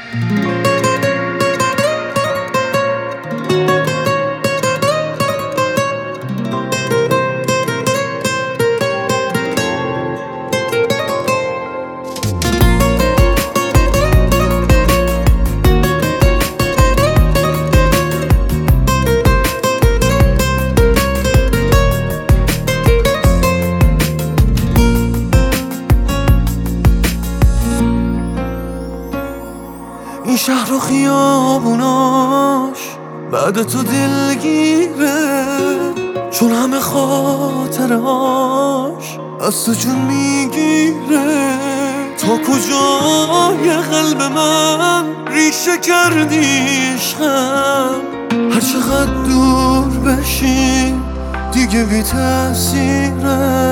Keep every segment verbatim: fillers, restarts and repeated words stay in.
این شهر و خیابوناش بعد تو دلگیره، چون همه خاطرهاش از تو جون میگیره. تا کجای قلب من ریشه کردی عشقم، هر چقدر دور بشی دیگه بی تأثیره.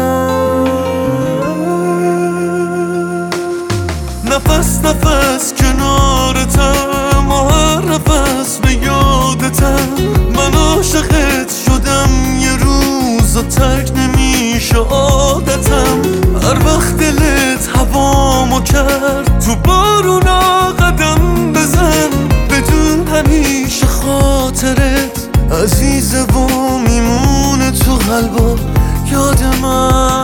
نفس نفس کنارتم و هر نفس به یادتم، من عاشقت شدم یه روز و ترک نمیشه عادتم. هر وقت دلت هوامو کرد تو بارونا قدم بزن، بدون همیشه خاطرت عزیزه و میمونه تو قلب و یاد من.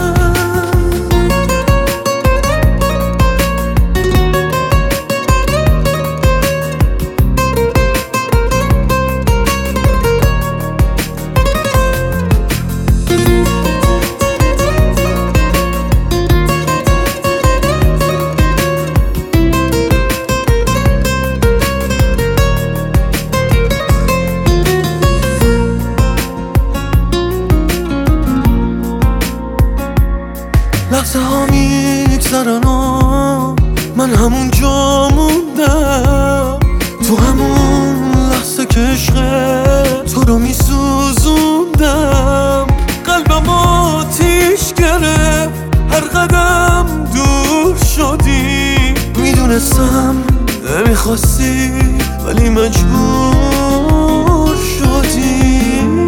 لحظه ها میگذرن و من همون جا موندم، تو همون لحظه که عشق تو رو میسوزوندم. قلبم آتیش گرفت هر قدم دور شدی، میدونستم نمیخواستی ولی مجبور شدی.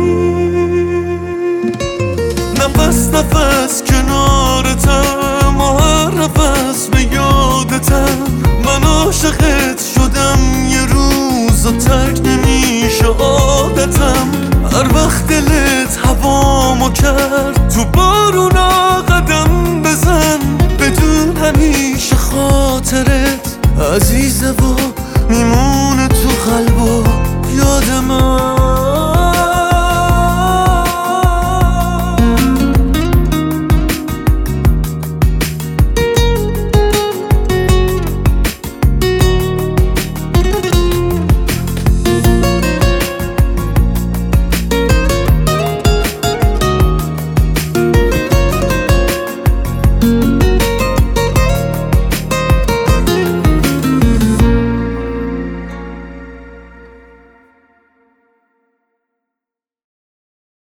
نفس نفس کنارتم و هر نفس به یادتم، من عاشقت شدم یه روز و ترک نمیشه عادتم. هر وقت دلت هوامو کرد تو بارونا قدم بزن، بدون همیشه خاطرت عزیزه و میمون